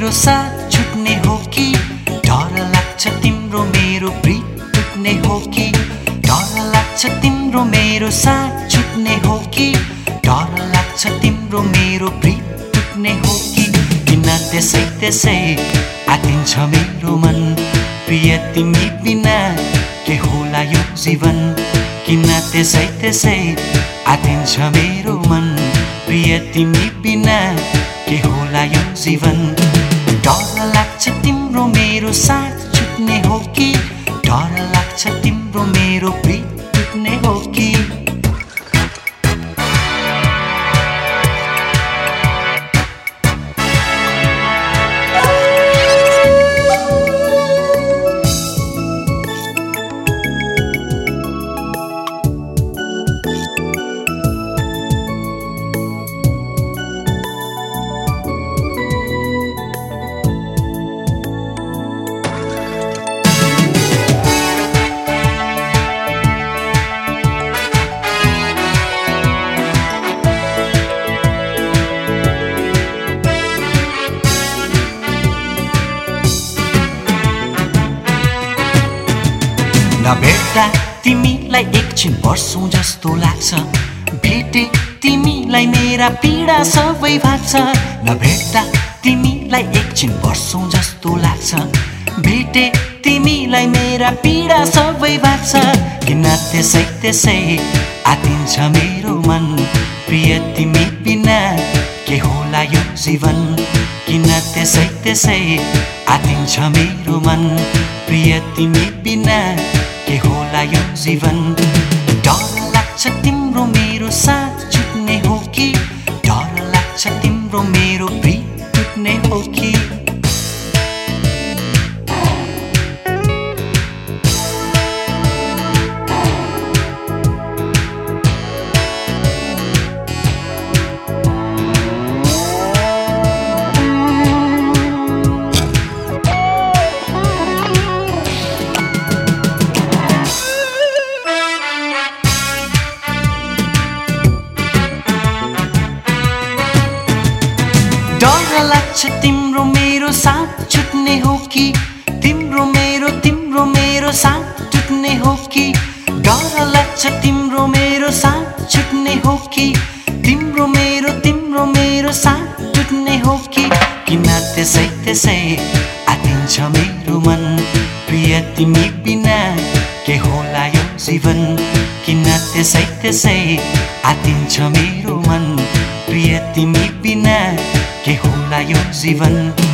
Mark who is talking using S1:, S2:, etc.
S1: मेरो साथ छुट्ने हो कि डर लाग्छ तिम्रो मेरो प्रीत टुट्ने हो कि डर लाग्छ तिम्रो मेरो साथ छुट्ने हो कि डर लाग्छ तिम्रो मेरो प्रीत टुट्ने हो कि किन त्यसै त्यसै आतिन्छ मेरो मन प्रिय तिमी बिना के होला यो जीवन किन त्यसै त्यसै आतिन्छ मेरो मन प्रिय तिमी बिना के होला यो जीवन डर लाग्छ तिम्रो मेरो साथ छुट्ने हो कि डर लाग्छ तिम्रो मेरो प्रीत टुट्ने हो कि नभेट्दा तिमीलाई एकछिन वर्षौं जस्तो लाग्छ भेटे तिमीलाई मेरा पीडा सबै भाग्छ नभेट्दा तिमीलाई एकछिन वर्षौं जस्तो लाग्छ भेटे तिमीलाई मेरा पीडा सबै भाग्छ किन त्यसै त्यसै आतिन्छ मेरो मन प्रिय तिमी बिना के होला यो जीवन किन त्यसै त्यसै आतिन्छ मेरो मन प्रिय तिमी बिना के होला यो जीवन डर लाग्छ तिम्रो मेरो साथ छुट्ने हो कि डर लाग्छ तिम्रो मेरो प्रीत टुट्ने हो कि डर लाग्छ तिम्रो मेरो साथ छुट्ने हो कि तिम्रो मेरो साथ टुट्ने हो कि डर लाग्छ तिम्रो मेरो साथ छुट्ने हो कि तिम्रो मेरो साथ टुट्ने हो कि किन त्यसै त्यसै आतिन्छ मेरो मन प्रिय तिमी बिना के होला यो जीवन किन त्यसै त्यसै आतिन्छ मेरो मन प्रिय तिमी बिना के होला यो जीवन